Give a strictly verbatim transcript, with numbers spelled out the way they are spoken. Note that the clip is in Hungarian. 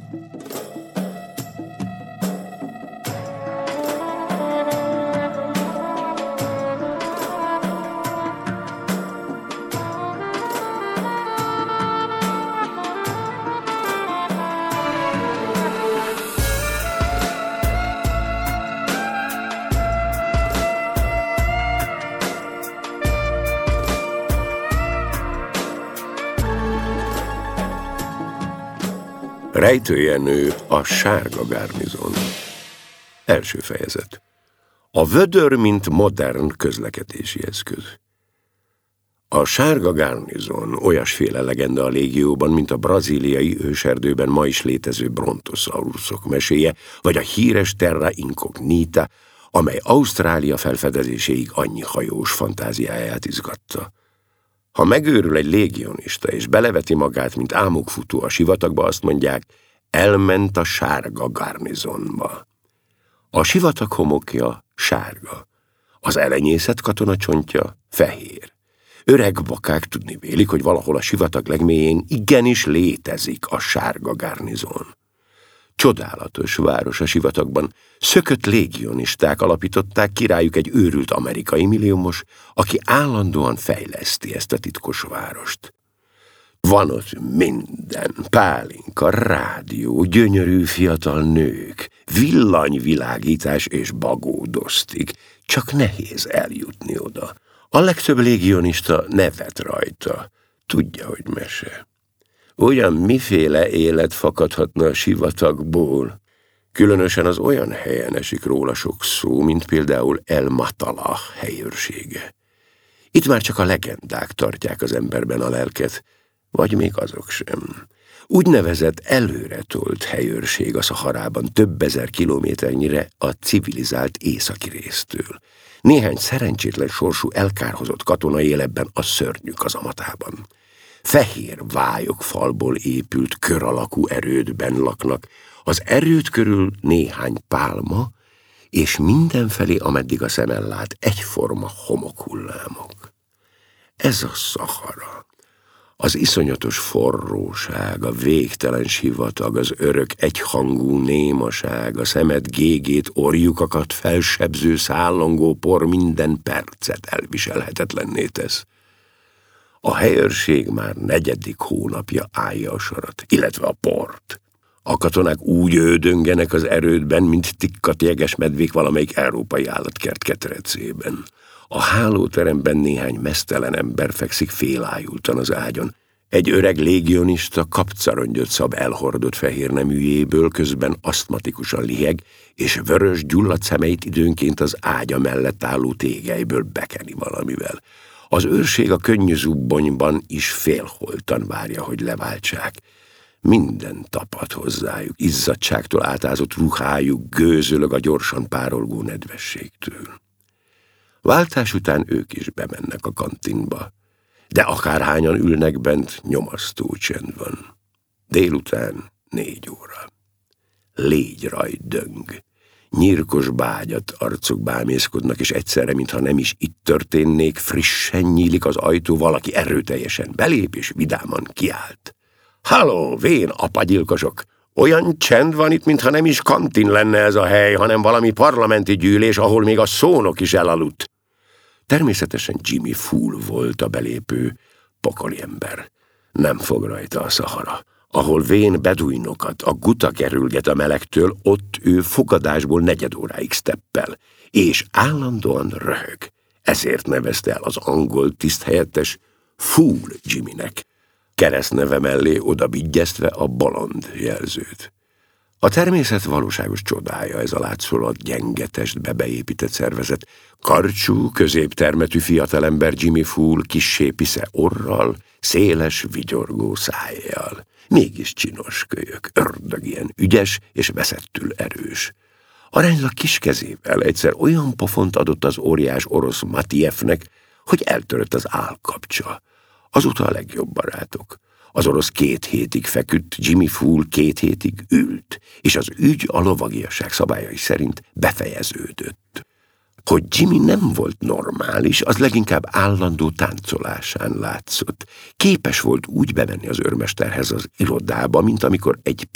Rejtőjenő, a sárga garnizon. Első fejezet. A vödör, mint modern közlekedési eszköz. A sárga garnizon olyasféle legenda a légióban, mint a brazíliai őserdőben ma is létező brontosaurusok meséje, vagy a híres terra incognita, amely Ausztrália felfedezéséig annyi hajós fantáziáját izgatta. Ha megőrül egy légionista, és beleveti magát, mint ámokfutó a sivatagba, azt mondják, elment a sárga garnizonba. A sivatag homokja sárga, az elenyészet katonacsontja fehér. Öreg bakák tudni vélik, hogy valahol a sivatag legmélyén igenis létezik a sárga garnizon. Csodálatos város a sivatagban, szökött légionisták alapították, királyuk egy őrült amerikai milliómos, aki állandóan fejleszti ezt a titkos várost. Van ott minden, pálinka, rádió, gyönyörű fiatal nők, villanyvilágítás és bagódosztik, csak nehéz eljutni oda. A legtöbb légionista nevet rajta, tudja, hogy mese. Olyan miféle élet fakadhatna a sivatagból, különösen az olyan helyen esik róla sok szó, mint például El Matala helyőrsége. Itt már csak a legendák tartják az emberben a lelket, vagy még azok sem. Úgynevezett előretolt helyőrség a Szaharában több ezer kilométernyire a civilizált északi résztől. Néhány szerencsétlen sorsú elkárhozott katona él ebben a szörnyű kazamatában. Fehér vályok falból épült kör alakú erődben laknak, az erőd körül néhány pálma, és mindenfelé, ameddig a szem ellát, egyforma homokhullámok. Ez a Szahara. Az iszonyatos forróság, a végtelen sivatag, az örök egyhangú némaság, a szemed gégét, orjukakat felsebző szállongó por minden percet elviselhetetlenné tesz. A helyőrség már negyedik hónapja állja a sarat, illetve a port. A katonák úgy ődöngenek az erődben, mint tikkat jegesmedvék valamelyik európai állatkert ketrecében. A hálóteremben néhány meztelen ember fekszik félájultan az ágyon. Egy öreg légionista kapcarongyot szab elhordott fehér neműjéből, közben asztmatikusan liheg, és vörös gyulladt szemeit időnként az ágya mellett álló tégelyből bekeni valamivel. Az őrség a könnyű zubbonyban is félholtan várja, hogy leváltsák. Minden tapad hozzájuk, izzadságtól átázott ruhájuk gőzölög a gyorsan párolgó nedvességtől. Váltás után ők is bemennek a kantinba, de akárhányan ülnek bent, nyomasztó csend van. Délután négy óra. Légyraj döng. Nyírkos bágyat arcok bámészkodnak, és egyszerre, mintha nem is itt történnék, frissen nyílik az ajtó, valaki erőteljesen belép, és vidáman kiált. Halló, vén apagyilkosok! Olyan csend van itt, mintha nem is kantin lenne ez a hely, hanem valami parlamenti gyűlés, ahol még a szónok is elaludt. Természetesen Jimmy Fool volt a belépő, pokoli ember. Nem fog rajta a Szahara. Ahol vén beduinokat, a guta kerülget a melegtől, ott ő fogadásból negyed óráig steppel, és állandóan röhög. Ezért nevezte el az angol tiszthelyettes Fool Jimmynek, keresztneve mellé oda vigyeztve a bolond jelzőt. A természet valóságos csodája ez a látszólag gyenge testbe beépített szervezet. Karcsú, középtermetű fiatalember Jimmy Fool, kissé pisze orral, széles, vigyorgó szájjal. Mégis csinos kölyök, ördög ilyen ügyes és veszettül erős. Aránylag kis kezével egyszer olyan pofont adott az óriás orosz Matijevnek, hogy eltörött az állkapcsa. Azóta a legjobb barátok. Az orosz két hétig feküdt, Jimmy Fool két hétig ült, és az ügy a lovagiasság szabályai szerint befejeződött. Hogy Jimmy nem volt normális, az leginkább állandó táncolásán látszott. Képes volt úgy bemenni az őrmesterhez az irodába, mint amikor egy